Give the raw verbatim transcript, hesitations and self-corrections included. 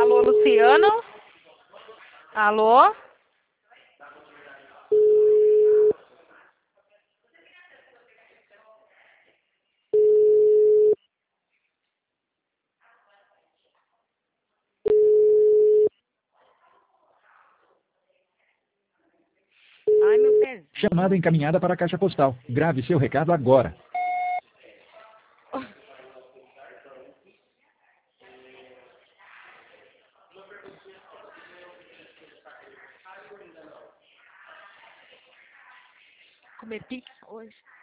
Alô, Luciano? Alô? Ai, meu pezinho. Chamada encaminhada para a caixa postal. Grave seu recado agora. Comer pizza hoje.